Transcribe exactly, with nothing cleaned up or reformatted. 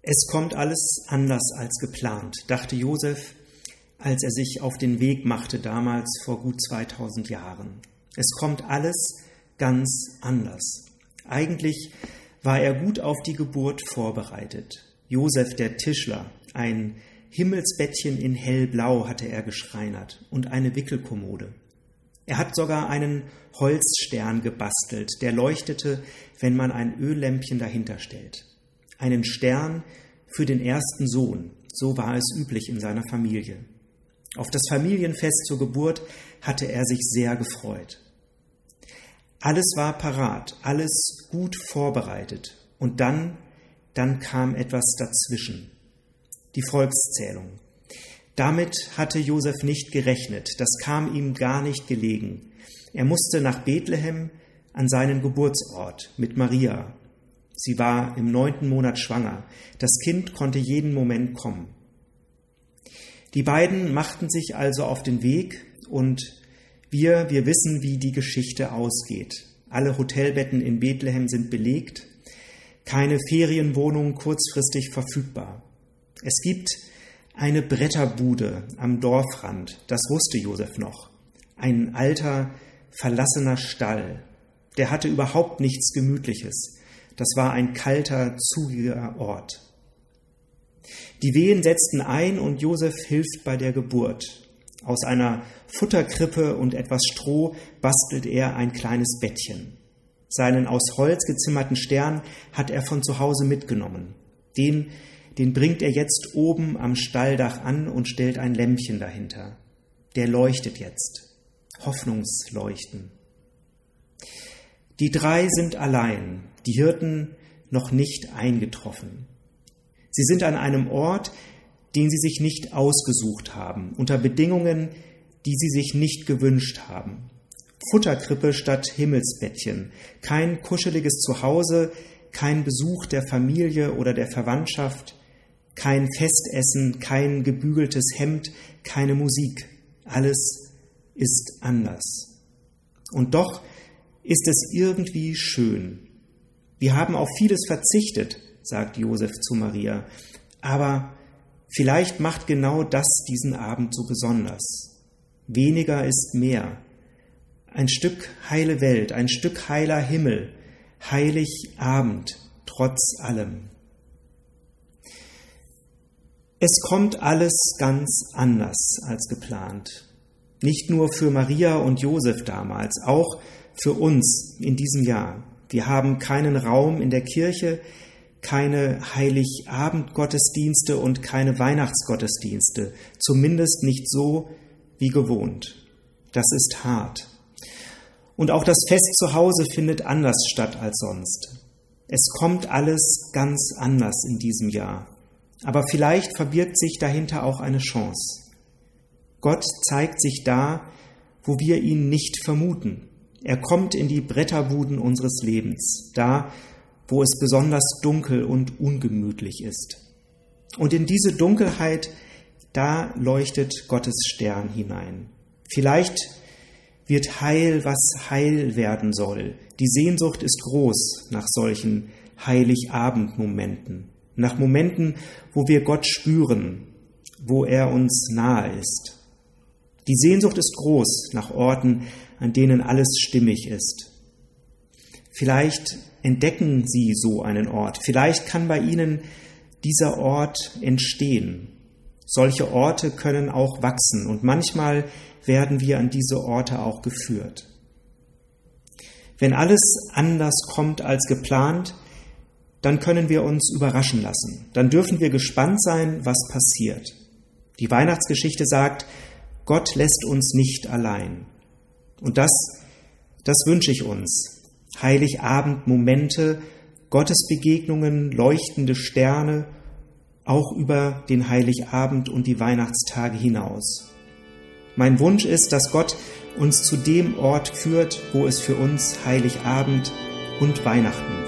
Es kommt alles anders als geplant, dachte Josef, als er sich auf den Weg machte, damals vor gut zweitausend Jahren. Es kommt alles ganz anders. Eigentlich war er gut auf die Geburt vorbereitet. Josef, der Tischler, ein Himmelsbettchen in hellblau hatte er geschreinert und eine Wickelkommode. Er hat sogar einen Holzstern gebastelt, der leuchtete, wenn man ein Öllämpchen dahinter stellt. Einen Stern für den ersten Sohn, so war es üblich in seiner Familie. Auf das Familienfest zur Geburt hatte er sich sehr gefreut. Alles war parat, alles gut vorbereitet. Und dann, dann kam etwas dazwischen. Die Volkszählung. Damit hatte Josef nicht gerechnet, das kam ihm gar nicht gelegen. Er musste nach Bethlehem an seinen Geburtsort mit Maria. Sie war im neunten Monat schwanger. Das Kind konnte jeden Moment kommen. Die beiden machten sich also auf den Weg und wir, wir wissen, wie die Geschichte ausgeht. Alle Hotelbetten in Bethlehem sind belegt, keine Ferienwohnung kurzfristig verfügbar. Es gibt eine Bretterbude am Dorfrand, das wusste Josef noch. Ein alter, verlassener Stall, der hatte überhaupt nichts Gemütliches. Das war ein kalter, zugiger Ort. Die Wehen setzten ein und Josef hilft bei der Geburt. Aus einer Futterkrippe und etwas Stroh bastelt er ein kleines Bettchen. Seinen aus Holz gezimmerten Stern hat er von zu Hause mitgenommen. Den, den bringt er jetzt oben am Stalldach an und stellt ein Lämpchen dahinter. Der leuchtet jetzt. Hoffnungsleuchten. Die drei sind allein, die Hirten noch nicht eingetroffen. Sie sind an einem Ort, den sie sich nicht ausgesucht haben, unter Bedingungen, die sie sich nicht gewünscht haben. Futterkrippe statt Himmelsbettchen, kein kuscheliges Zuhause, kein Besuch der Familie oder der Verwandtschaft, kein Festessen, kein gebügeltes Hemd, keine Musik. Alles ist anders. Und doch ist es irgendwie schön. Wir haben auf vieles verzichtet, sagt Josef zu Maria, aber vielleicht macht genau das diesen Abend so besonders. Weniger ist mehr. Ein Stück heile Welt, ein Stück heiler Himmel, heilig Abend, trotz allem. Es kommt alles ganz anders als geplant. Nicht nur für Maria und Josef damals, auch für uns in diesem Jahr. Wir haben keinen Raum in der Kirche, keine Heiligabend-Gottesdienste und keine Weihnachtsgottesdienste, zumindest nicht so wie gewohnt. Das ist hart. Und auch das Fest zu Hause findet anders statt als sonst. Es kommt alles ganz anders in diesem Jahr. Aber vielleicht verbirgt sich dahinter auch eine Chance. Gott zeigt sich da, wo wir ihn nicht vermuten. Er kommt in die Bretterbuden unseres Lebens, da, wo es besonders dunkel und ungemütlich ist. Und in diese Dunkelheit, da leuchtet Gottes Stern hinein. Vielleicht wird heil, was heil werden soll. Die Sehnsucht ist groß nach solchen Heiligabend-Momenten, nach Momenten, wo wir Gott spüren, wo er uns nahe ist. Die Sehnsucht ist groß nach Orten, an denen alles stimmig ist. Vielleicht entdecken Sie so einen Ort. Vielleicht kann bei Ihnen dieser Ort entstehen. Solche Orte können auch wachsen und manchmal werden wir an diese Orte auch geführt. Wenn alles anders kommt als geplant, dann können wir uns überraschen lassen. Dann dürfen wir gespannt sein, was passiert. Die Weihnachtsgeschichte sagt, Gott lässt uns nicht allein. Und das, das wünsche ich uns. Heiligabend-Momente, Gottesbegegnungen, leuchtende Sterne, auch über den Heiligabend und die Weihnachtstage hinaus. Mein Wunsch ist, dass Gott uns zu dem Ort führt, wo es für uns Heiligabend und Weihnachten